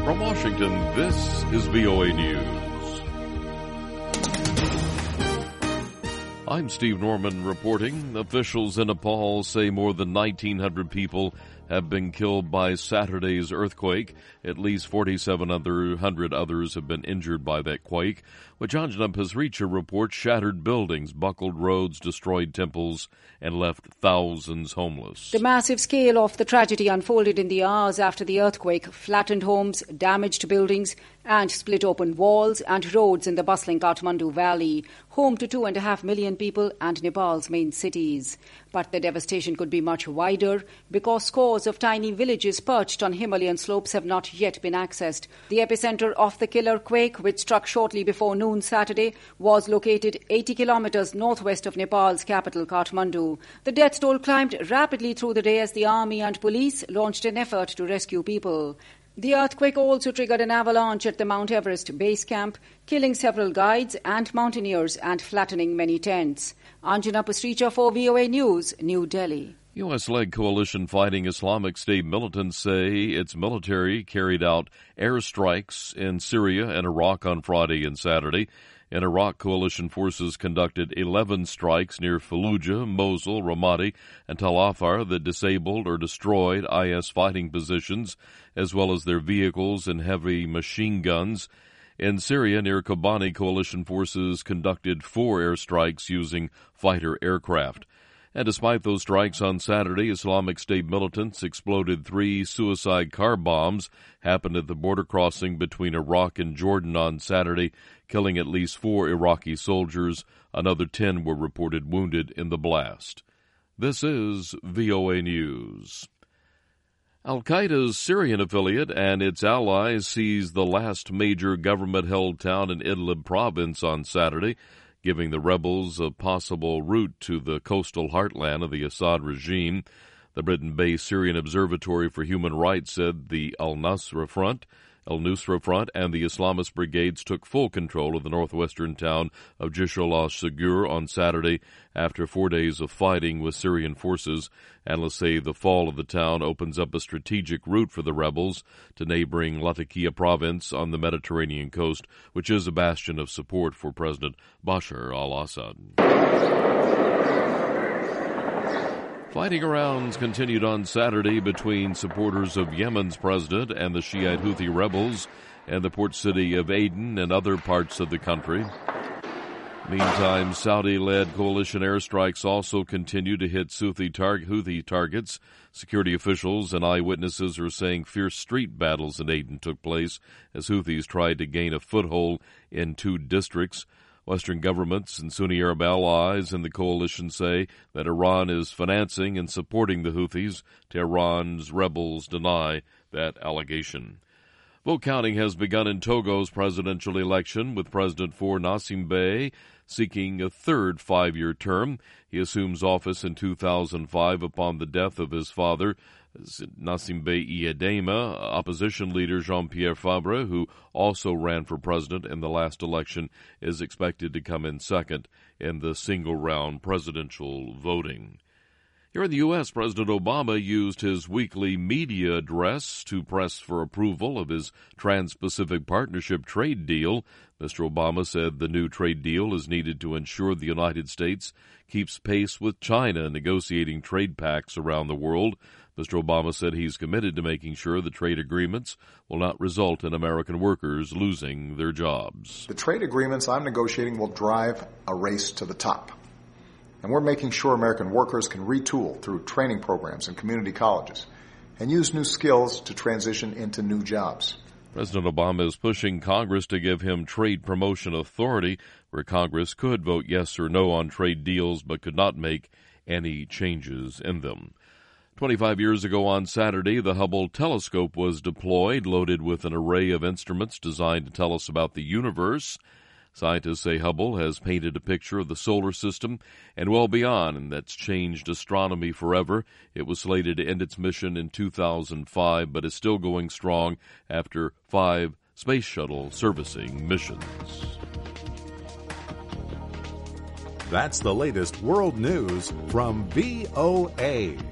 From Washington, this is VOA News. I'm Steve Norman reporting. Officials in Nepal say more than 1,900 people have been killed by Saturday's earthquake. At least 4,700 others have been injured by that quake, which Anjana Pasricha reports shattered buildings, buckled roads, destroyed temples, and left thousands homeless. The massive scale of the tragedy unfolded in the hours after the earthquake, flattened homes, damaged buildings, and split open walls and roads in the bustling Kathmandu Valley, home to 2.5 million people and Nepal's main cities. But the devastation could be much wider because scores of tiny villages perched on Himalayan slopes have not yet been accessed. The epicenter of the killer quake, which struck shortly before noon Saturday, was located 80 kilometers northwest of Nepal's capital, Kathmandu. The death toll climbed rapidly through the day as the army and police launched an effort to rescue people. The earthquake also triggered an avalanche at the Mount Everest base camp, killing several guides and mountaineers and flattening many tents. Anjana Pasricha for VOA News, New Delhi. U.S.-led coalition fighting Islamic State militants say its military carried out airstrikes in Syria and Iraq on Friday and Saturday. In Iraq, coalition forces conducted 11 strikes near Fallujah, Mosul, Ramadi, and Tal Afar that disabled or destroyed IS fighting positions, as well as their vehicles and heavy machine guns. In Syria, near Kobani, coalition forces conducted 4 airstrikes using fighter aircraft. And despite those strikes on Saturday, Islamic State militants exploded 3 suicide car bombs, happened at the border crossing between Iraq and Jordan on Saturday, killing at least 4 Iraqi soldiers. Another 10 were reported wounded in the blast. This is VOA News. Al-Qaeda's Syrian affiliate and its allies seized the last major government-held town in Idlib province on Saturday, giving the rebels a possible route to the coastal heartland of the Assad regime. The Britain-based Syrian Observatory for Human Rights said the Al-Nusra Front and the Islamist brigades took full control of the northwestern town of Jishl al-Sagur on Saturday after 4 days of fighting with Syrian forces. Analysts say the fall of the town opens up a strategic route for the rebels to neighboring Latakia province on the Mediterranean coast, which is a bastion of support for President Bashar al-Assad. Fighting rounds continued on Saturday between supporters of Yemen's president and the Shiite Houthi rebels and the port city of Aden and other parts of the country. Meantime, Saudi-led coalition airstrikes also continue to hit Houthi targets. Security officials and eyewitnesses are saying fierce street battles in Aden took place as Houthis tried to gain a foothold in 2 districts. Western governments and Sunni Arab allies in the coalition say that Iran is financing and supporting the Houthis. Tehran's rebels deny that allegation. Vote counting has begun in Togo's presidential election, with President Faure Gnassingbe seeking a third 5-year term. He assumes office in 2005 upon the death of his father, Gnassingbe Eyadema. Opposition leader Jean-Pierre Fabre, who also ran for president in the last election, is expected to come in second in the single-round presidential voting. Here in the U.S., President Obama used his weekly media address to press for approval of his Trans-Pacific Partnership trade deal. Mr. Obama said the new trade deal is needed to ensure the United States keeps pace with China negotiating trade pacts around the world. Mr. Obama said he's committed to making sure the trade agreements will not result in American workers losing their jobs. The trade agreements I'm negotiating will drive a race to the top. And we're making sure American workers can retool through training programs and community colleges and use new skills to transition into new jobs. President Obama is pushing Congress to give him trade promotion authority, where Congress could vote yes or no on trade deals but could not make any changes in them. 25 years ago on Saturday, the Hubble telescope was deployed, loaded with an array of instruments designed to tell us about the universe. Scientists say Hubble has painted a picture of the solar system and well beyond, and that's changed astronomy forever. It was slated to end its mission in 2005, but is still going strong after 5 space shuttle servicing missions. That's the latest world news from VOA.